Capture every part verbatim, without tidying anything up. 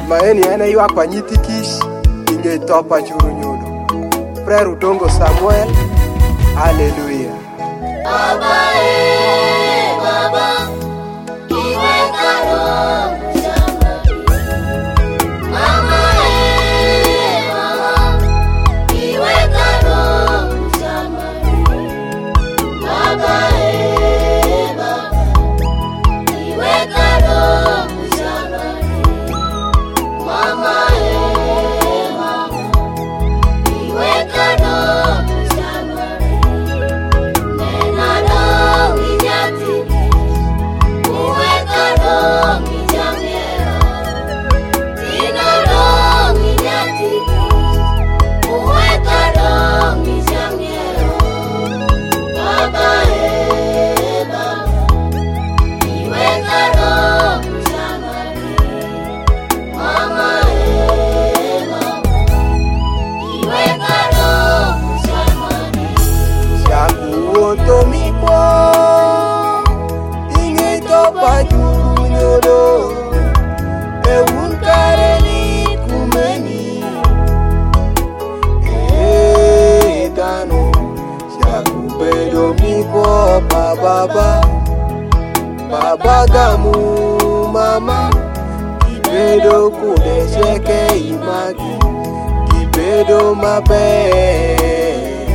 Maeni ene ywa kwa nyithi kich inge topa churu nyudo. Frere Udongo Samuel. Hallelujah. Baba eh baba iwe karo mshamari. Mama eh mama iwe karo mshamari. Baba eh baba iwe karo mshamari. Mama eh mama iwe karo mshamari. Nena dong inyati uwe karo mijamera. Tina dong inyati uwe karo mijamera. Baba eh baba iwe karo mshamari. Mama eh mama iwe karo mshamari. Shakuoto mikwo inge topa churu nyudo. Eun kareli kumeni etano. Shakubedo mikwo pa baba baba gamu mama. Kibedo kudesheke imagi kibedo maber.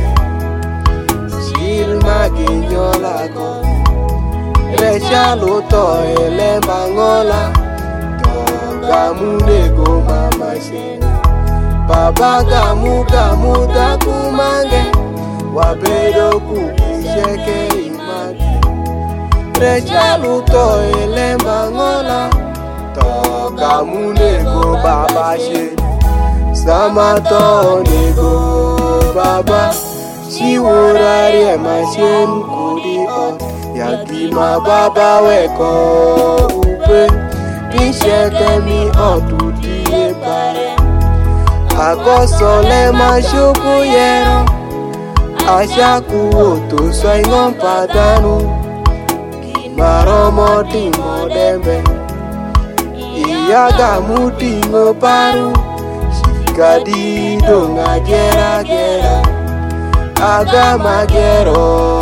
Maginyola go Resha luto ele mangola Gamu nego mama shena Baba gamu gamu takumange Wabedo kubisheke imagi Resha luto ele mangola Gamu nego baba shena Samato nego baba Shiwurari emashen kudi on Yagima baba weko upe Pisheke mi otuti ebare Agosole mashuku yero Ashaku oto soingon padanu Maromo timo dembe Iyaga mutingo paru Shikadi donga gera gera Aga magero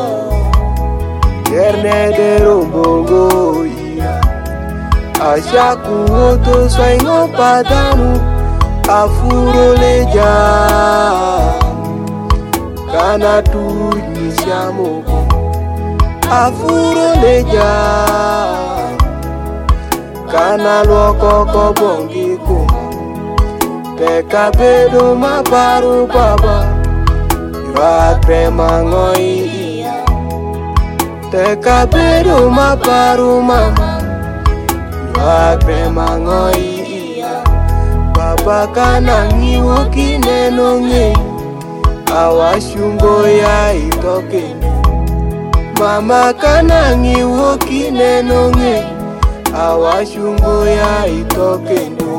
Gerne de rumbongo iya Ashaku oto soingo padanu Afuro leja Kana tu nishamoko Afuro leja Kana loko kobongi kuma Peka bedo maparu baba Bakre mangoi Teka bedo maparu mama Bakre mangoi Baba kanangi woki nenonge Awashungo ya itoke Mama kanangi woki nenonge Awashungo ya itoke ndo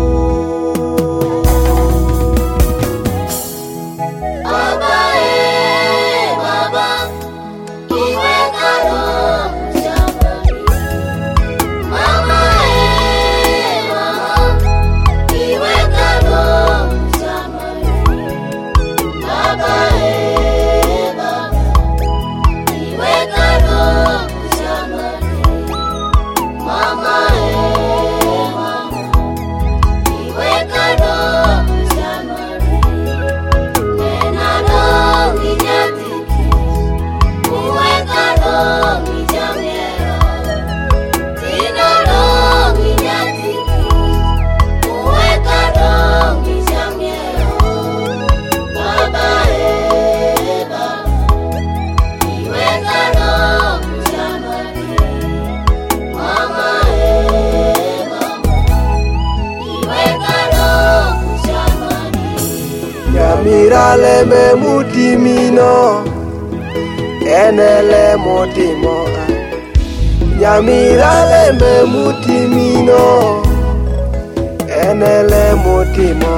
Mirale me mutimino Enele mutimo Nyamirale me mutimino Enele mutimo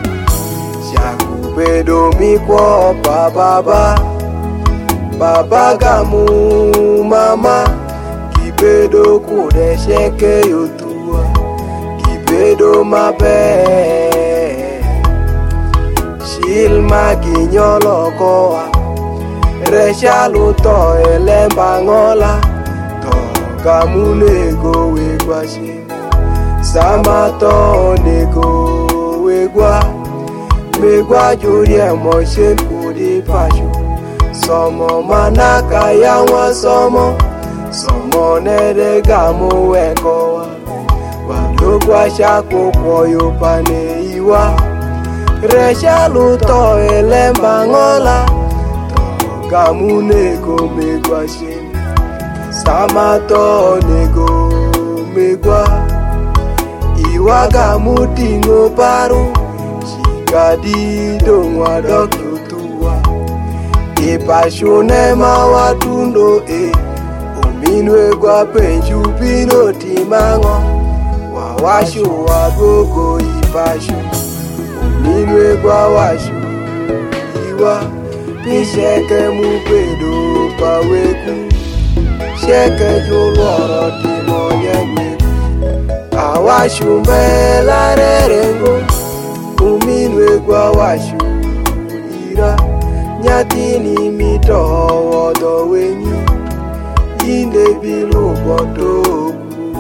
Shakubedo mikwo pa baba Baba gamu mama Kibedo kudesheke yotua bedo maber. Shil maginyolo koa Resha luto elemba ngola To kamunego wegwa shil Sama to nego wegwa Megwa jurie moshen kudi pashu Somo manaka yangwa somo Somo nede gamu wekowa Walugwa shaku koyo pane iwa Resha luto elemba ngola To kamunego megwa shin Sama to nego megwa Iwa gamutingo paru Shikadi dongwa dokutua Ipashune mawatundo e Ominwe gwa penchu pino timango Wawashu wagogo ipashu Ominwe gwa washu Iwa Nisheke mupedo paweku Sheke jolwaro timo nyegwe Awashu mbela rerengo Ominwe gwa washu ira Nyatini mito wodo wenyi Inde bilu bodo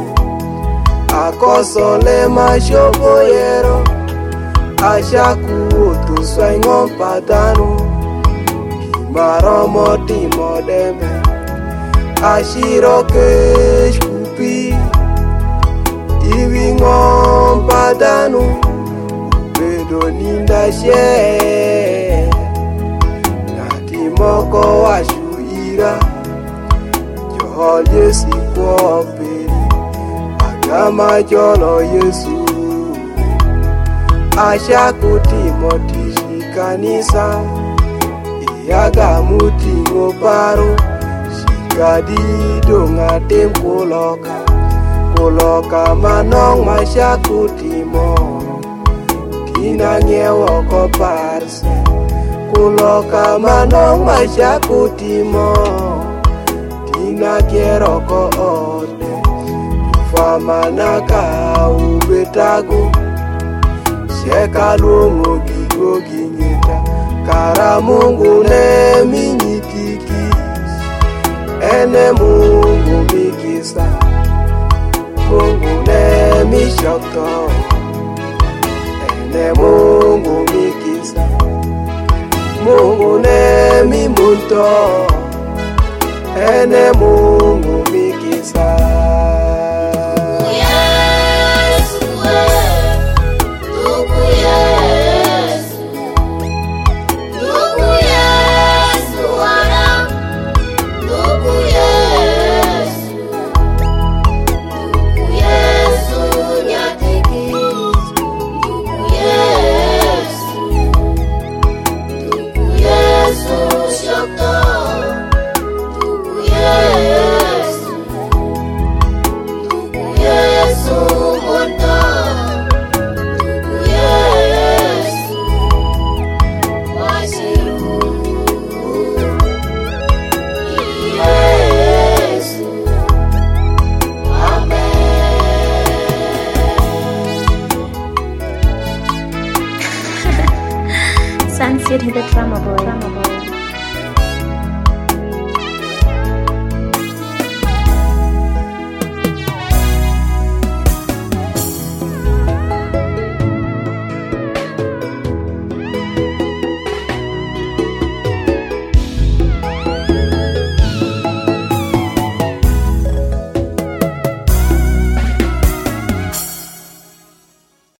Akosole mashopo yero Ashaku otu swaingon padanu Kimaromo timo deme Ashiro kesh kupi Iwingon padanu Bedo ninda she Moko washu ira Johol Yesu kwa peri Agama jolo Yesu Asha kuti motishi kanisa Iyaga muti ngoparo Shikadi donga tem kuloka Kuloka manong masha kuti mo Tina nyewo ko parse Kuloka manong masha kutimo Tina kiero ko ode Fama naka ubetago Sheka lungo gigo ginyeta Kara Mungu ne minyitikis Ene Mungu mikisa Mungu ne mishokto Ene Mungu mikisa Mungu ne mi munto Ene Mungu mikisa